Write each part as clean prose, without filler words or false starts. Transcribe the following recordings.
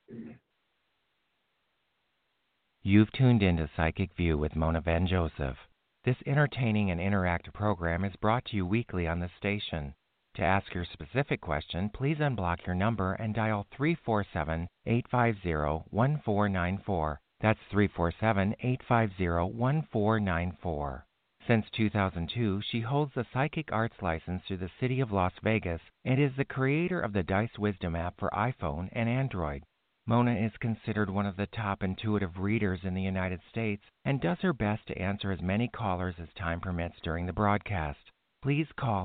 You've tuned into Psychic View with Mona Van Joseph. This entertaining and interactive program is brought to you weekly on this station. To ask your specific question, please unblock your number and dial 347-850-1494. That's 347-850-1494. Since 2002, she holds the Psychic Arts license through the City of Las Vegas and is the creator of the Dice Wisdom app for iPhone and Android. Mona is considered one of the top intuitive readers in the United States and does her best to answer as many callers as time permits during the broadcast. Please call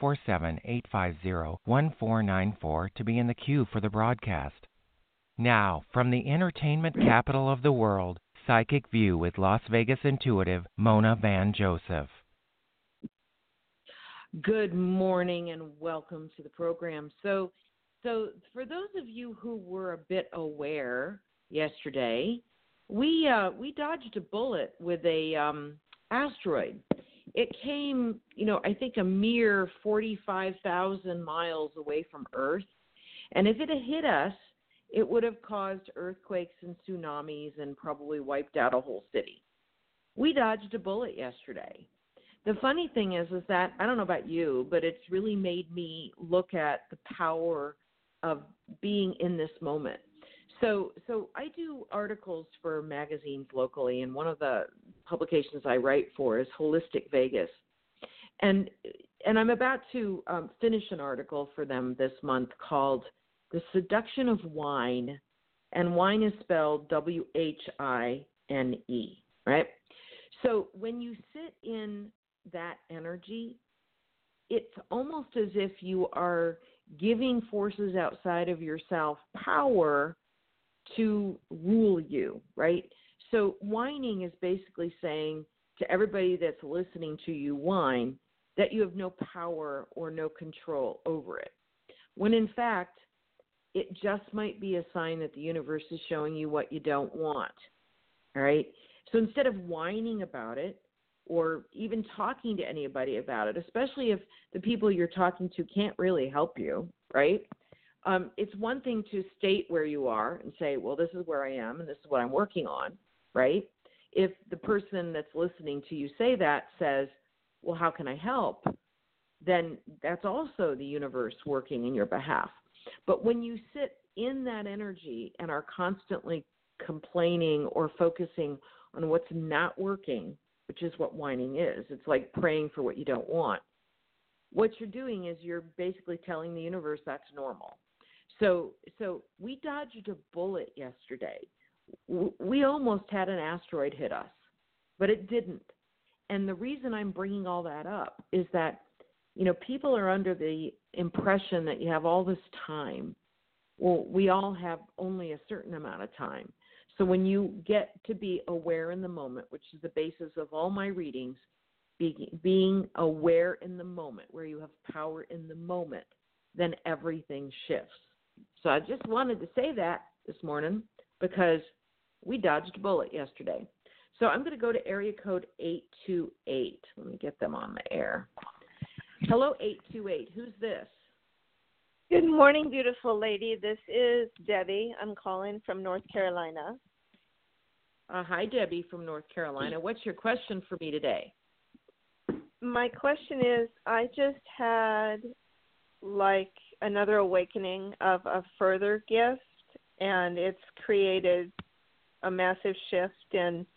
347-850-1494 to be in the queue for the broadcast. Now, from the entertainment capital of the world, Psychic View with Las Vegas intuitive Mona Van Joseph. Good morning and welcome to the program. So for those of you who were a bit aware yesterday, we dodged a bullet with a asteroid. It came, I think a mere 45,000 miles away from Earth, and if it had hit us, it would have caused earthquakes and tsunamis and probably wiped out a whole city. We dodged a bullet yesterday. The funny thing is that, I don't know about you, but it's really made me look at the power of being in this moment. So I do articles for magazines locally, and one of the publications I write for is Holistic Vegas. And I'm about to finish an article for them this month called The Seduction of Wine, and wine is spelled W-H-I-N-E, right? So when you sit in that energy, it's almost as if you are giving forces outside of yourself power to rule you, right? So whining is basically saying to everybody that's listening to you whine that you have no power or no control over it, when in fact, it just might be a sign that the universe is showing you what you don't want, all right? So instead of whining about it or even talking to anybody about it, especially if the people you're talking to can't really help you, right? It's one thing to state where you are and say, well, this is where I am and this is what I'm working on, right? If the person that's listening to you say that says, well, how can I help? Then that's also the universe working in your behalf. But when you sit in that energy and are constantly complaining or focusing on what's not working, which is what whining is, it's like praying for what you don't want. What you're doing is you're basically telling the universe that's normal. So we dodged a bullet yesterday. We almost had an asteroid hit us, but it didn't. And the reason I'm bringing all that up is that, people are under the impression that you have all this time. Well, we all have only a certain amount of time. So when you get to be aware in the moment, which is the basis of all my readings, being aware in the moment, where you have power in the moment, then everything shifts. So I just wanted to say that this morning because we dodged a bullet yesterday. So I'm going to go to area code 828. Let me get them on the air. Hello, 828. Who's this? Good morning, beautiful lady. This is Debbie. I'm calling from North Carolina. Hi, Debbie from North Carolina. What's your question for me today? My question is, I just had like another awakening of a further gift, and it's created a massive shift in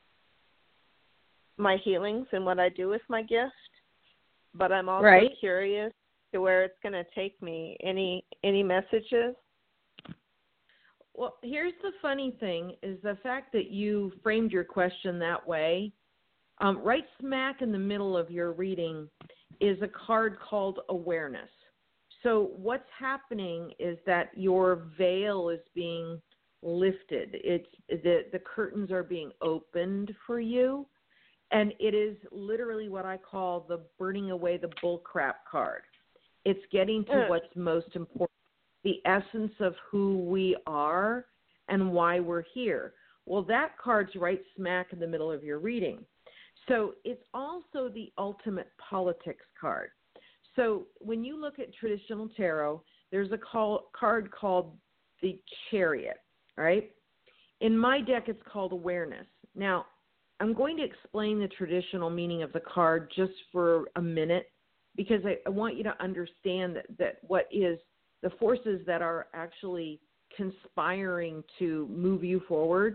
my healings and what I do with my gift. But I'm also curious to where it's going to take me. Any messages? Well, here's the funny thing is the fact that you framed your question that way. Right smack in the middle of your reading is a card called awareness. So what's happening is that your veil is being lifted. It's the curtains are being opened for you, and it is literally what I call the burning away the bullcrap card. It's getting to what's most important, the essence of who we are and why we're here. Well, that card's right smack in the middle of your reading. So it's also the ultimate politics card. So when you look at traditional tarot, there's a card called the Chariot. all right? In my deck, it's called awareness. Now, I'm going to explain the traditional meaning of the card just for a minute because I want you to understand that what is the forces that are actually conspiring to move you forward.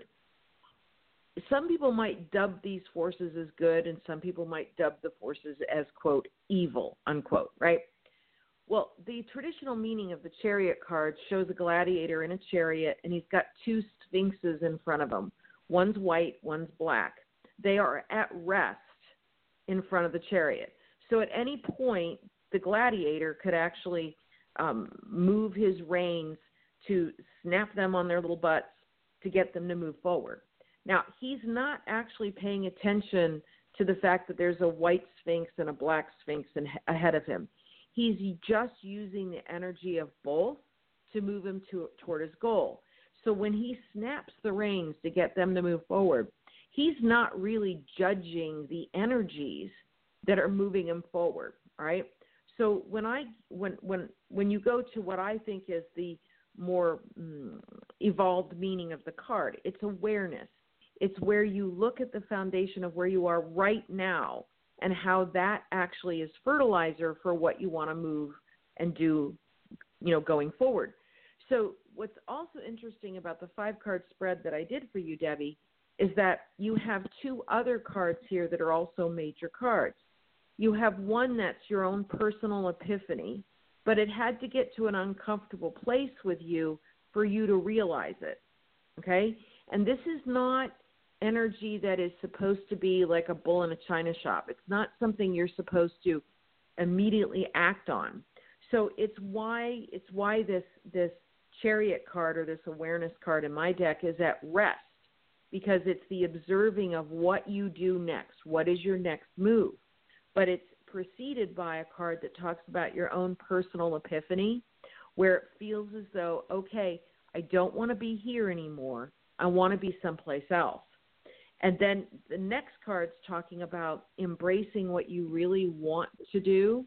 Some people might dub these forces as good, and some people might dub the forces as, quote, evil, unquote, right? Well, the traditional meaning of the Chariot card shows a gladiator in a chariot, and he's got two sphinxes in front of him. One's white, one's black. They are at rest in front of the chariot. So at any point, the gladiator could actually move his reins to snap them on their little butts to get them to move forward. Now, he's not actually paying attention to the fact that there's a white sphinx and a black sphinx ahead of him. He's just using the energy of both to move him toward his goal. So when he snaps the reins to get them to move forward, he's not really judging the energies that are moving him forward, all right? So when you go to what I think is the more evolved meaning of the card, it's awareness. It's where you look at the foundation of where you are right now and how that actually is fertilizer for what you want to move and do, going forward. So what's also interesting about the 5-card spread that I did for you, Debbie, is that you have 2 other cards here that are also major cards. You have one that's your own personal epiphany, but it had to get to an uncomfortable place with you for you to realize it, okay? And this is not energy that is supposed to be like a bull in a china shop. It's not something you're supposed to immediately act on. So it's why this Chariot card or this awareness card in my deck is at rest, because it's the observing of what you do next. What is your next move? But it's preceded by a card that talks about your own personal epiphany, where it feels as though, okay, I don't want to be here anymore. I want to be someplace else. And then the next card's talking about embracing what you really want to do,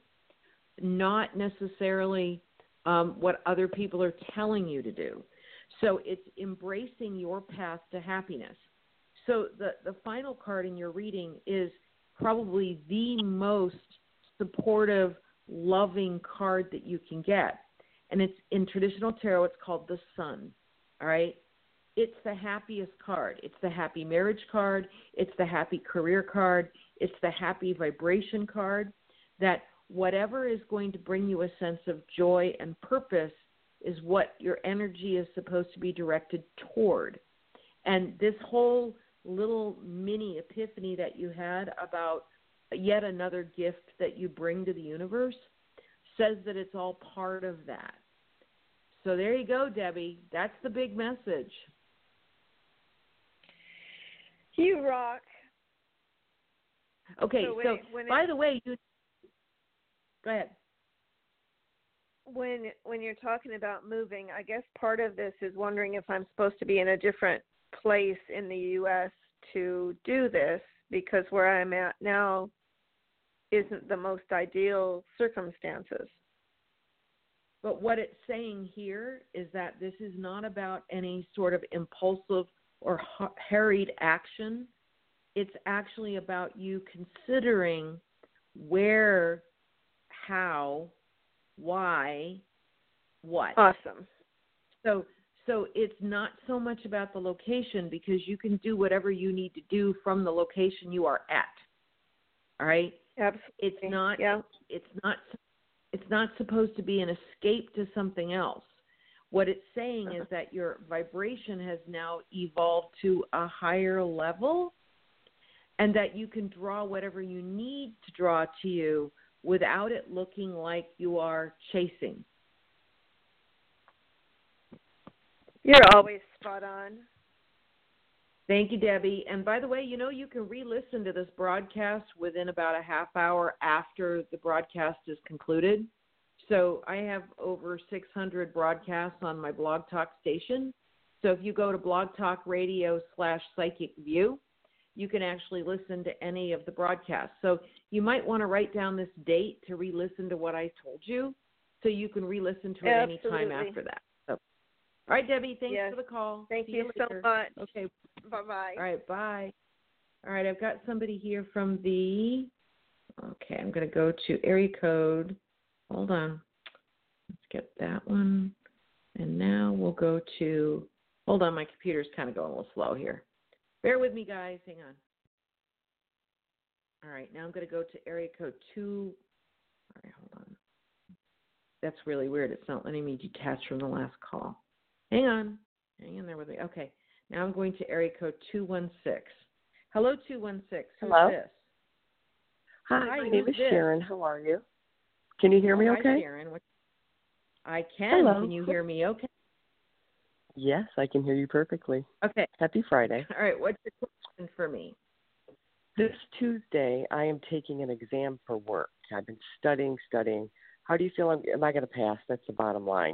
not necessarily what other people are telling you to do. So it's embracing your path to happiness. So the final card in your reading is probably the most supportive, loving card that you can get. And it's in traditional tarot, it's called the Sun, all right? It's the happiest card. It's the happy marriage card. It's the happy career card. It's the happy vibration card, that whatever is going to bring you a sense of joy and purpose is what your energy is supposed to be directed toward. And this whole little mini epiphany that you had about yet another gift that you bring to the universe says that it's all part of that. So there you go, Debbie. That's the big message. You rock. Okay, so by the way, go ahead. When you're talking about moving, I guess part of this is wondering if I'm supposed to be in a different place in the U.S. to do this, because where I'm at now isn't the most ideal circumstances. But what it's saying here is that this is not about any sort of impulsive or harried action. It's actually about you considering where, how, why, what. Awesome. So it's not so much about the location, because you can do whatever you need to do from the location you are at. All right? Absolutely. It's not supposed to be an escape to something else. What it's saying is that your vibration has now evolved to a higher level, and that you can draw whatever you need to draw to you without it looking like you are chasing. You're always spot on. Thank you, Debbie. And by the way, you can re-listen to this broadcast within about a half hour after the broadcast is concluded. So I have over 600 broadcasts on my Blog Talk station. So if you go to Blog Talk Radio/Psychic View, you can actually listen to any of the broadcasts. So you might want to write down this date to re-listen to what I told you, so you can re-listen to it any time after that. So, All right, Debbie, thanks Yes. for the call. Thank See you later. so much. Okay. Bye-bye. All right, bye. All right, I've got somebody here from the, okay, I'm going to go to area code. Hold on. Let's get that one. And now we'll go to, hold on, my computer's kind of going a little slow here. Bear with me, guys. Hang on. All right, now I'm going to go to area code 2. All right, hold on. That's really weird. It's not letting me detach from the last call. Hang on. Hang in there with me. Okay, now I'm going to area code 216. Hello, 216. Who's Hello? this? Hi, Hi, my name who's is this? Sharon. How are you? Can you hear me Hi, okay? Sharon. I can. Hello. Can you hear me okay? Yes, I can hear you perfectly. Okay. Happy Friday. All right, what's your question for me? This Tuesday, I am taking an exam for work. I've been studying. How do you feel? Am I going to pass? That's the bottom line.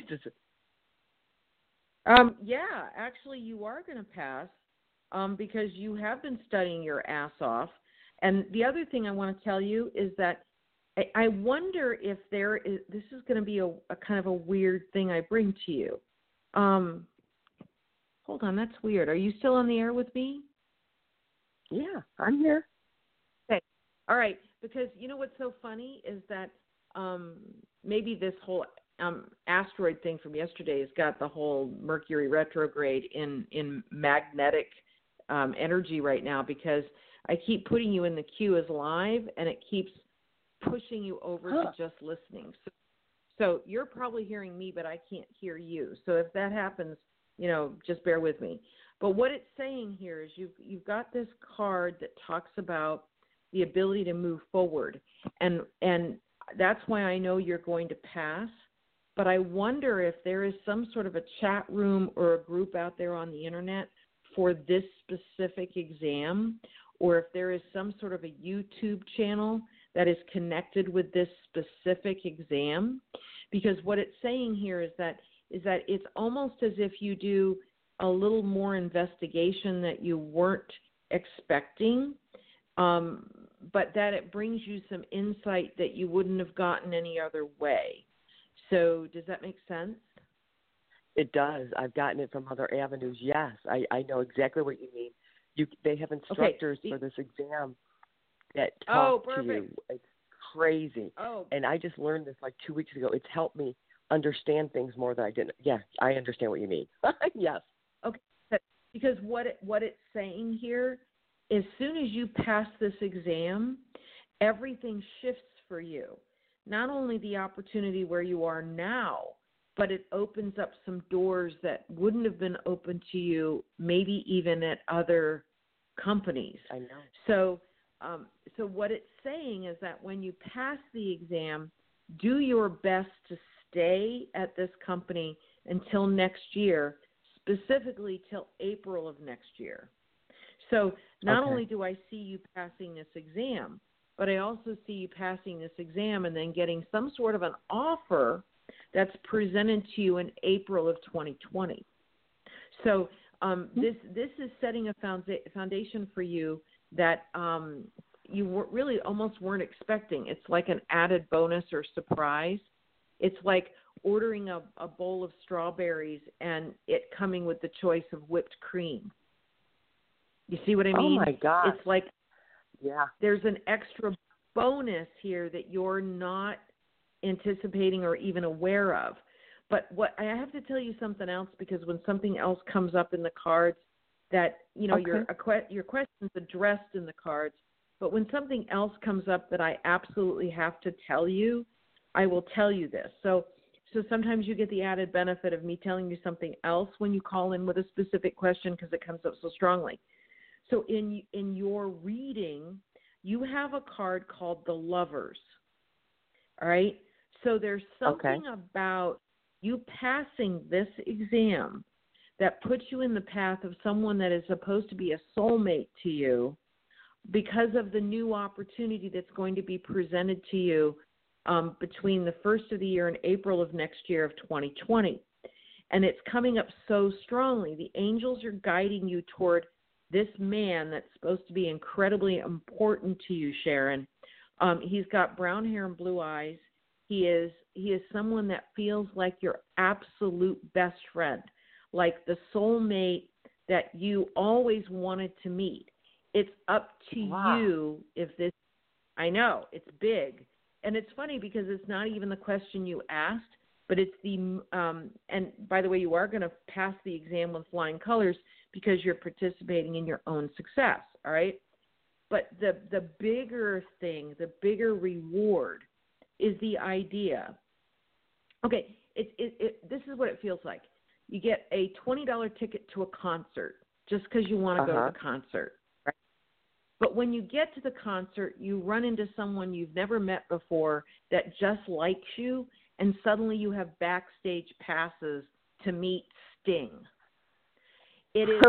Yeah, actually, you are going to pass because you have been studying your ass off. And the other thing I want to tell you is that I wonder if there is, this is going to be a kind of a weird thing I bring to you. Hold on, that's weird. Are you still on the air with me? Yeah, I'm here. Okay. All right, because you know what's so funny is that maybe this whole asteroid thing from yesterday has got the whole Mercury retrograde in magnetic energy right now, because I keep putting you in the queue as live, and it keeps pushing you over to just listening. So you're probably hearing me, but I can't hear you. So if that happens, just bear with me. But what it's saying here is you've got this card that talks about the ability to move forward, and that's why I know you're going to pass. But I wonder if there is some sort of a chat room or a group out there on the internet for this specific exam, or if there is some sort of a YouTube channel that is connected with this specific exam. Because what it's saying here is that it's almost as if you do a little more investigation that you weren't expecting, but that it brings you some insight that you wouldn't have gotten any other way. So does that make sense? It does. I've gotten it from other avenues. Yes, I know exactly what you mean. They have instructors for this exam that talk to you. It's crazy. And I just learned this like 2 weeks ago. It's helped me understand things more than I didn't. Yeah, I understand what you mean. Yes. Okay. Because what it's saying here, as soon as you pass this exam, everything shifts for you. Not only the opportunity where you are now, but it opens up some doors that wouldn't have been open to you, maybe even at other companies. I know. So what it's saying is that when you pass the exam, do your best to stay at this company until next year, specifically till April of next year. So not only do I see you passing this exam, but I also see you passing this exam and then getting some sort of an offer that's presented to you in April of 2020. So this is setting a foundation for you that you really almost weren't expecting. It's like an added bonus or surprise. It's like ordering a bowl of strawberries and it coming with the choice of whipped cream. You see what I mean? Oh, my gosh. It's like there's an extra bonus here that you're not anticipating or even aware of. But what I have to tell you something else, because when something else comes up in the cards that, your question's addressed in the cards, but when something else comes up that I absolutely have to tell you, I will tell you this. So sometimes you get the added benefit of me telling you something else when you call in with a specific question because it comes up so strongly. So in your reading, you have a card called the Lovers. All right? So there's something about you passing this exam that puts you in the path of someone that is supposed to be a soulmate to you because of the new opportunity that's going to be presented to you between the first of the year and April of next year of 2020. And it's coming up so strongly. The angels are guiding you toward this man that's supposed to be incredibly important to you, Sharon. He's got brown hair and blue eyes. He is someone that feels like your absolute best friend, like the soulmate that you always wanted to meet. It's up to you if this, I know, it's big. And it's funny because it's not even the question you asked, but it's the, and by the way, you are going to pass the exam with flying colors because you're participating in your own success, all right? But the bigger thing, the bigger reward is the idea. Okay, this is what it feels like. You get a $20 ticket to a concert just because you want to go to the concert. Right? But when you get to the concert, you run into someone you've never met before that just likes you, and suddenly you have backstage passes to meet Sting. It is,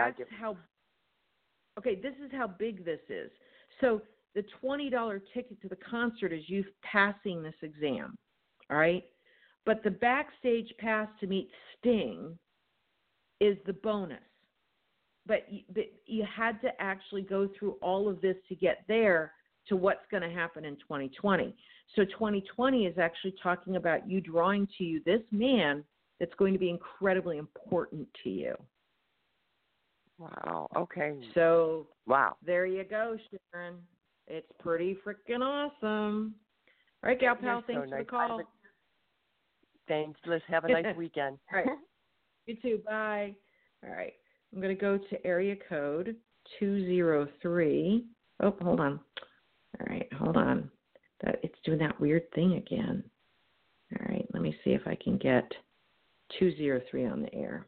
this is how big this is. So the $20 ticket to the concert is you passing this exam, all right? But the backstage pass to meet Sting is the bonus. But you had to actually go through all of this to get there to what's going to happen in 2020. So 2020 is actually talking about you drawing to you this man that's going to be incredibly important to you. Wow. Okay. So there you go, Sharon. It's pretty freaking awesome. All right, Gal Pal, thanks for the call. Thanks, Liz. Have a nice weekend. All right. You too. Bye. All right. I'm going to go to area code 203. Oh, hold on. All right, hold on. It's doing that weird thing again. All right, let me see if I can get 203 on the air.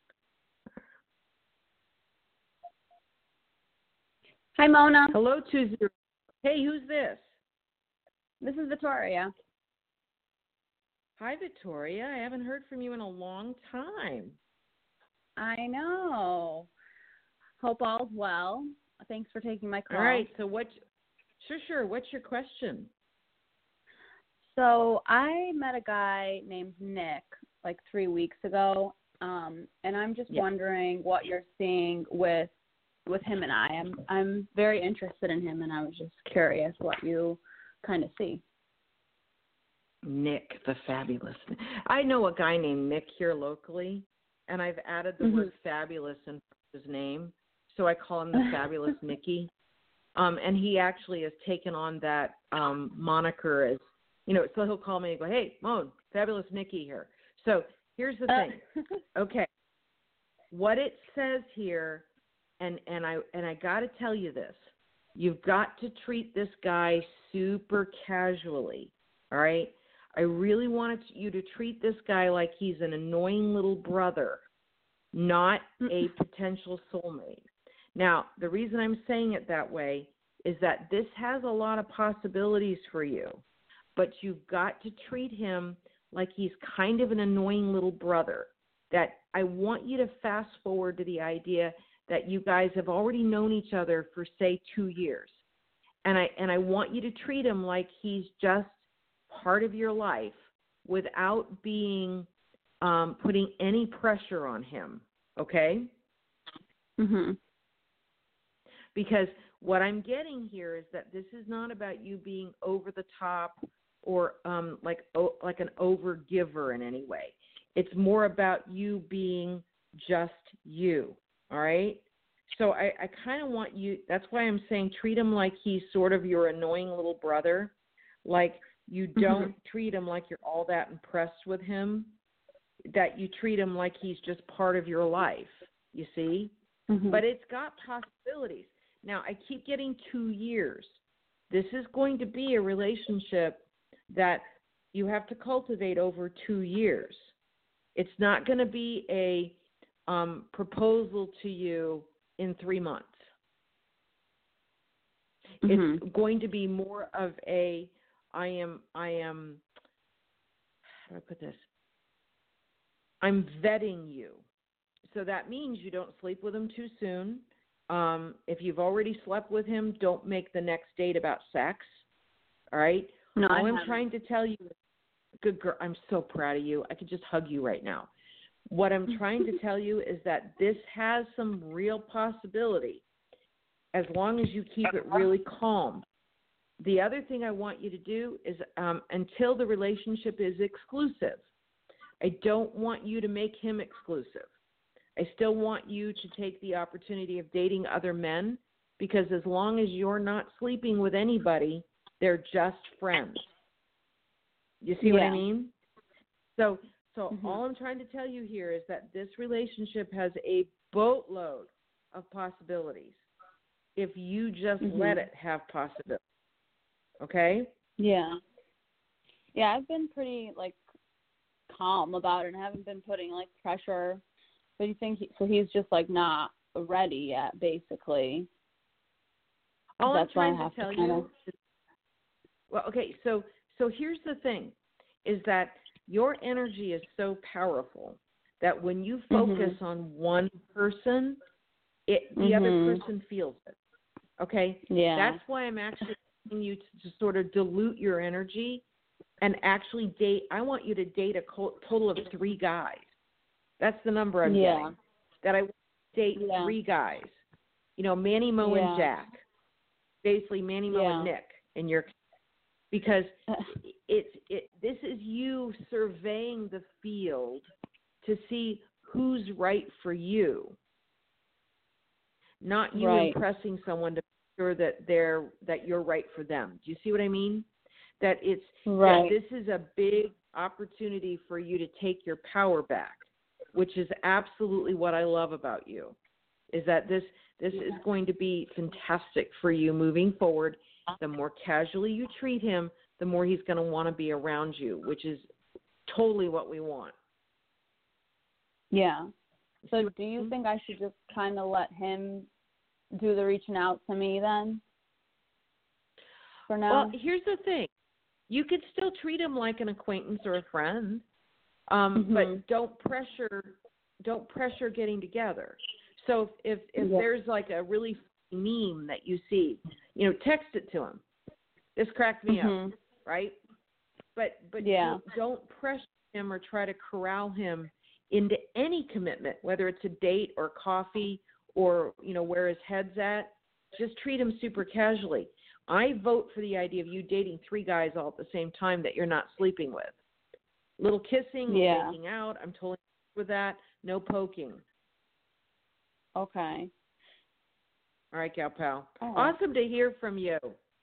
Hi, Mona. Hello, 20. Hey, who's this? This is Victoria. Hi, Victoria. I haven't heard from you in a long time. I know. Hope all's well. Thanks for taking my call. All right. So Sure. What's your question? So I met a guy named Nick like 3 weeks ago, and I'm just wondering what you're seeing with him and I. I'm very interested in him, and I was just curious what you kind of see. Nick, the fabulous. I know a guy named Nick here locally, and I've added the word fabulous in his name, so I call him the Fabulous Nicky. And he actually has taken on that moniker as, so he'll call me and go, hey, Moan, Fabulous Nicky here. So here's the thing. Okay. What it says here, and I got to tell you this, you've got to treat this guy super casually, all right? I really wanted you to treat this guy like he's an annoying little brother, not a potential soulmate. Now, the reason I'm saying it that way is that this has a lot of possibilities for you, but you've got to treat him like he's kind of an annoying little brother. That I want you to fast forward to the idea that you guys have already known each other for, say, 2 years. And I want you to treat him like he's just part of your life without being putting any pressure on him, okay? Mm-hmm. Because what I'm getting here is that this is not about you being over the top or like an over-giver in any way. It's more about you being just you, all right? So I kind of want you, that's why I'm saying treat him like he's sort of your annoying little brother. Like you don't treat him like you're all that impressed with him, that you treat him like he's just part of your life, you see? But it's got possibilities. Now, I keep getting 2 years. This is going to be a relationship that you have to cultivate over 2 years. It's not going to be a proposal to you in 3 months. It's going to be more of a, I am, how do I put this? I'm vetting you. So that means you don't sleep with him too soon. If you've already slept with him, don't make the next date about sex. All right? No, All I'm trying to tell you is, good girl, I'm so proud of you. I could just hug you right now. What I'm trying to tell you is that this has some real possibility as long as you keep it really calm. The other thing I want you to do is until the relationship is exclusive, I don't want you to make him exclusive. I still want you to take the opportunity of dating other men, because as long as you're not sleeping with anybody, they're just friends. You see what I mean? So all I'm trying to tell you here is that this relationship has a boatload of possibilities if you just let it have possibilities. Okay? Yeah. Yeah, I've been pretty, calm about it and haven't been putting, pressure. But you think he's just, not ready yet, basically. All That's I'm trying why I have to tell to you is, well, okay, so here's the thing, is that your energy is so powerful that when you focus on one person, the other person feels it. Okay? Yeah. That's why I'm actually asking you to sort of dilute your energy and actually date. I want you to date a total of 3 guys. That's the number I'm getting. That I want to date 3 guys. Manny, Mo, and Jack. Basically, Manny, Mo, and Nick in your, because this is you surveying the field to see who's right for you, not you impressing someone to make sure that you're right for them. Do you see what I mean? That it's that this is a big opportunity for you to take your power back, which is absolutely what I love about you. Is that this is going to be fantastic for you moving forward. The more casually you treat him, the more he's going to want to be around you, which is totally what we want. Yeah. So do you think I should just kind of let him do the reaching out to me then? For now? Well, here's the thing. You could still treat him like an acquaintance or a friend, but don't pressure getting together. So if there's a really funny meme that you see, text it to him. This cracked me up, right? But don't pressure him or try to corral him into any commitment, whether it's a date or coffee or where his head's at. Just treat him super casually. I vote for the idea of you dating 3 guys all at the same time that you're not sleeping with. Little kissing, making out. I'm totally with that. No poking. Okay. All right, gal pal. Right. Awesome to hear from you.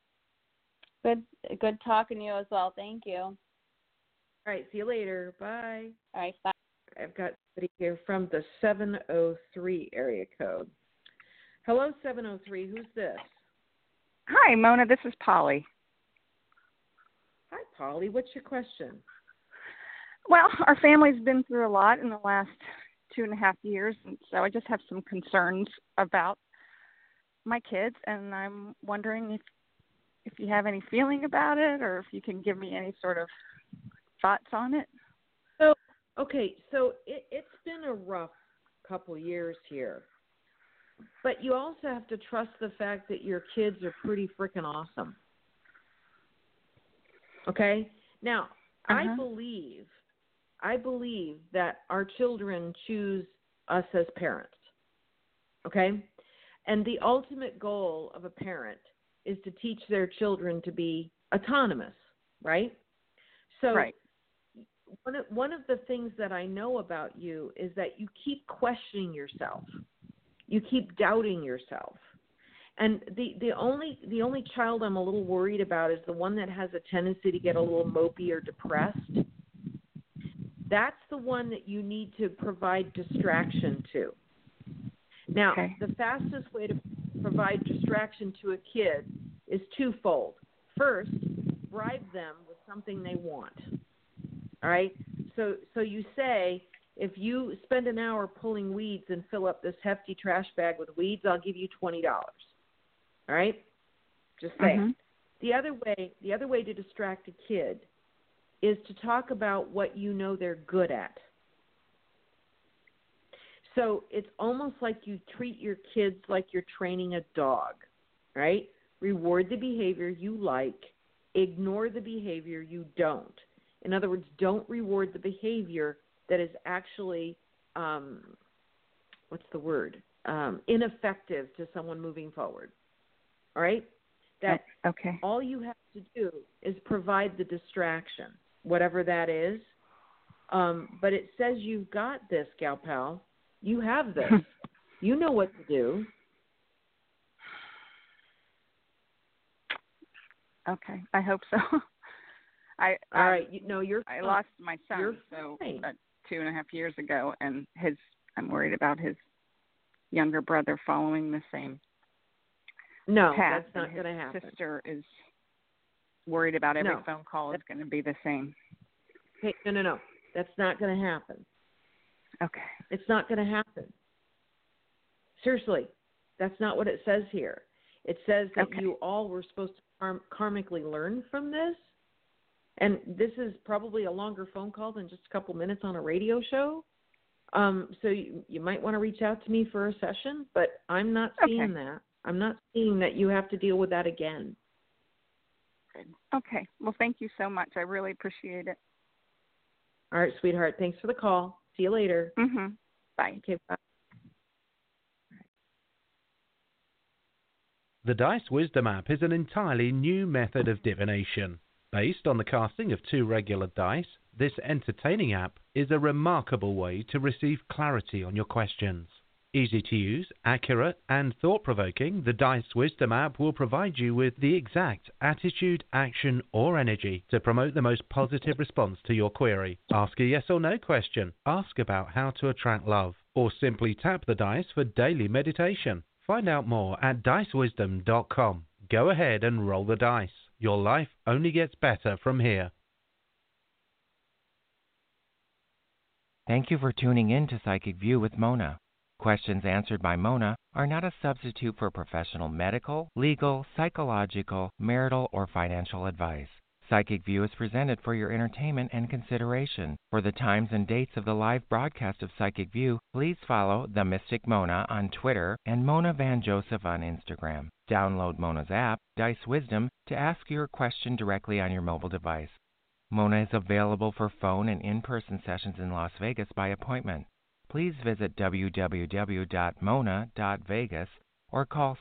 Good talking to you as well. Thank you. All right, see you later. Bye. All right, bye. I've got somebody here from the 703 area code. Hello, 703. Who's this? Hi, Mona. This is Polly. Hi, Polly. What's your question? Well, our family's been through a lot in the last 2.5 years, and so I just have some concerns about my kids, and I'm wondering if you have any feeling about it, or if you can give me any sort of thoughts on it. So it's been a rough couple years here, but you also have to trust the fact that your kids are pretty freaking awesome. Okay? Now, I believe that our children choose us as parents. Okay? And the ultimate goal of a parent is to teach their children to be autonomous, right? So one of the things that I know about you is that you keep questioning yourself. You keep doubting yourself. And the only child I'm a little worried about is the one that has a tendency to get a little mopey or depressed. That's the one that you need to provide distraction to. Now, the fastest way to provide distraction to a kid is twofold. First, bribe them with something they want. All right? So you say, if you spend an hour pulling weeds and fill up this hefty trash bag with weeds, I'll give you $20. All right? Just say it. The other way to distract a kid is to talk about what you know they're good at. So it's almost like you treat your kids like you're training a dog, right? Reward the behavior you like, ignore the behavior you don't. In other words, don't reward the behavior that is actually, ineffective to someone moving forward. All right? that okay. all you have to do is provide the distraction, whatever that is. But it says you've got this, Gal Pal. You have this. You know what to do. Okay, I hope so. All right. I lost my son you're fine. 2.5 years ago, and I'm worried about his younger brother following the same path. That's not going to happen. His sister is worried about every phone call is going to be the same. Hey, no. That's not going to happen. Okay. It's not going to happen. Seriously, that's not what it says here. It says that you all were supposed to karmically learn from this. And this is probably a longer phone call than just a couple minutes on a radio show. So you might want to reach out to me for a session, but I'm not seeing that. I'm not seeing that you have to deal with that again. Okay. Well, thank you so much. I really appreciate it. All right, sweetheart. Thanks for the call. See you later. Mm-hmm. Bye. Okay, bye. The Dice Wisdom app is an entirely new method of divination. Based on the casting of 2 regular dice, this entertaining app is a remarkable way to receive clarity on your questions. Easy to use, accurate, and thought-provoking, the Dice Wisdom app will provide you with the exact attitude, action, or energy to promote the most positive response to your query. Ask a yes or no question, ask about how to attract love, or simply tap the dice for daily meditation. Find out more at dicewisdom.com. Go ahead and roll the dice. Your life only gets better from here. Thank you for tuning in to Psychic View with Mona. Questions answered by Mona are not a substitute for professional medical, legal, psychological, marital, or financial advice. Psychic View is presented for your entertainment and consideration. For the times and dates of the live broadcast of Psychic View, please follow The Mystic Mona on Twitter and Mona Van Joseph on Instagram. Download Mona's app, Dice Wisdom, to ask your question directly on your mobile device. Mona is available for phone and in-person sessions in Las Vegas by appointment. Please visit www.mona.vegas or call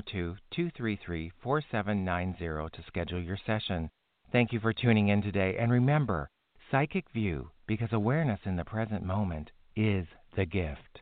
702-233-4790 to schedule your session. Thank you for tuning in today, and remember, Psychic View, because awareness in the present moment is the gift.